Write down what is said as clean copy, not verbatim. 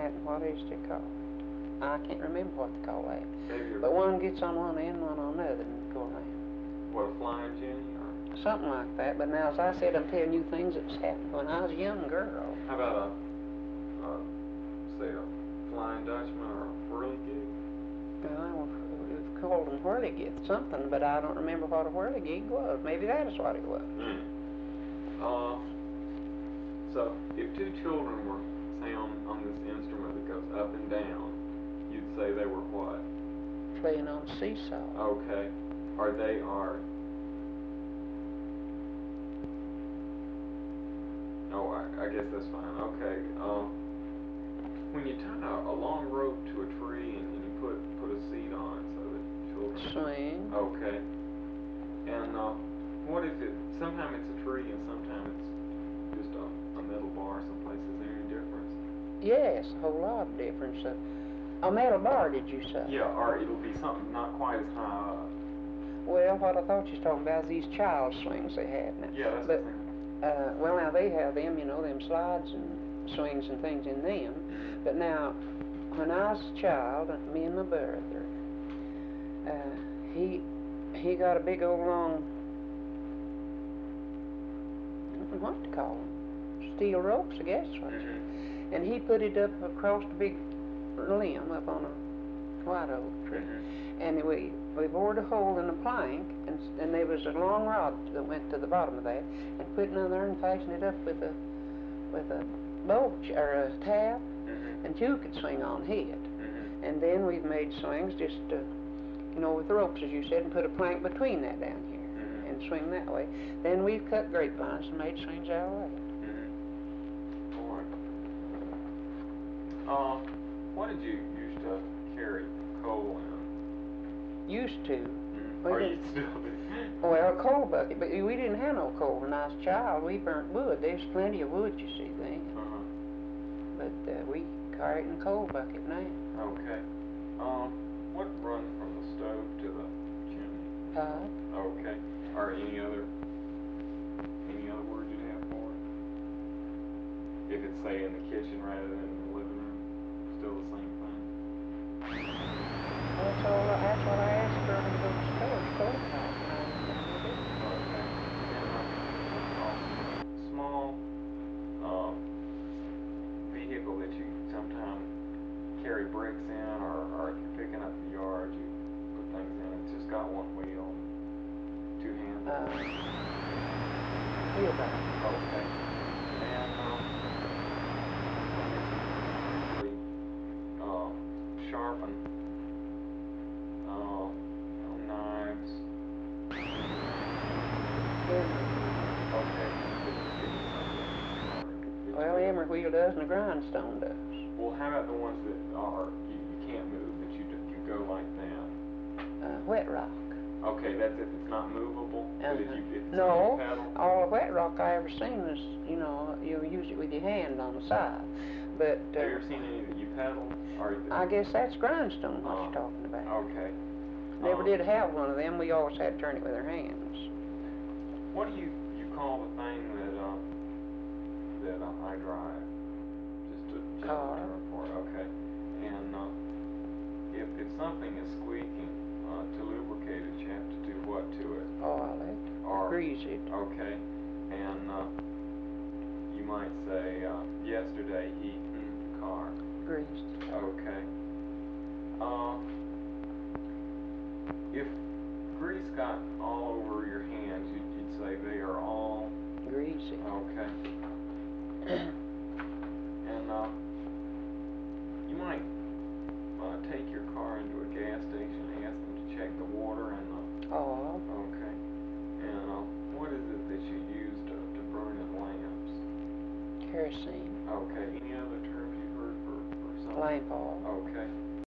that, and what is it called? I can't remember what they call that. Maybe But one gets on one end, one on the other, and go around. what, a flying Jenny, or? Something like that. But now, as I said, I'm telling you things that's happened when I was a young girl. How about say a Flying Dutchman or a whirligig? Well, we've called them whirligig something, but I don't remember what a whirligig was. Maybe that is what it was. So, if two children were, say, on this instrument that goes up and down, you'd say they were what? Playing on a seesaw. Okay. Or they are... Oh, I guess that's fine. Okay. When you tie a long rope to a tree and you put a seat on it so that children... Swing. Okay. And what if sometimes it's a tree and sometimes it's just a metal bar someplace? Is there any difference? Yes, a whole lot of difference. A metal bar, did you say? Yeah, or it'll be something not quite as high up. Well, what I thought you was talking about is these child swings they have now. Yeah, that's the thing. Well, now they have them, them slides and swings and things in them. But now, when I was a child, me and my brother, he got a big old long, I don't know what to call them, steel ropes, I guess. And he put it up across the big limb up on a white oak tree. And we bored a hole in the plank, and there was a long rod that went to the bottom of that, and put it in there and fastened it up with a bolt or a tab, and you could swing on it. And then we've made swings just with ropes, as you said, and put a plank between that down here, and swing that way. Then we've cut grapevines and made swings out of that. All right. What did you used to carry coal in? Used to. Or you still do? Well, a coal bucket, but we didn't have no coal when I was a child. We burnt wood. There's plenty of wood, you see, then. But we carry it in a coal bucket now. Okay. What runs from the stove to the chimney? Pipe. Okay. Or any other word you'd have for it? If it's, say, in the kitchen rather than in the living room, still the same thing? That's what I asked her when we go to the store. Stove pipe. Okay. And small vehicle that you sometimes carry bricks in, or if you're picking up the yard, you put things in. It's just got one wheel, two handles. Wheelbarrow. Okay. And sharpen knives. Okay. Well, the emery wheel does and the grindstone does. Well, how about the ones that you can't move, that you go like that? Wet rock. Okay, that's if it's not movable. But if it's no, pedal? all the wet rock I ever seen was, you use it with your hand on the side. But have you ever seen any that you pedal? I guess that's grindstone what you're talking about. Okay. Never did have one of them. We always had to turn it with our hands. What do you call the thing that I drive? Just a car. Term for it. Okay. And if something is squeaking, to lubricate it, you have to do what to it? Oil it. Or grease it. Okay. And you might say, yesterday he cleaned the car. Greased. Okay. If grease got all over your hands, you'd say they are all greasy. Okay. And you might take your car into a gas station and ask them to check the water and the oil. Okay. And what is it that you use to burn in lamps? Kerosene. Okay. Any other terms you've heard for something? Lamp oil. Okay.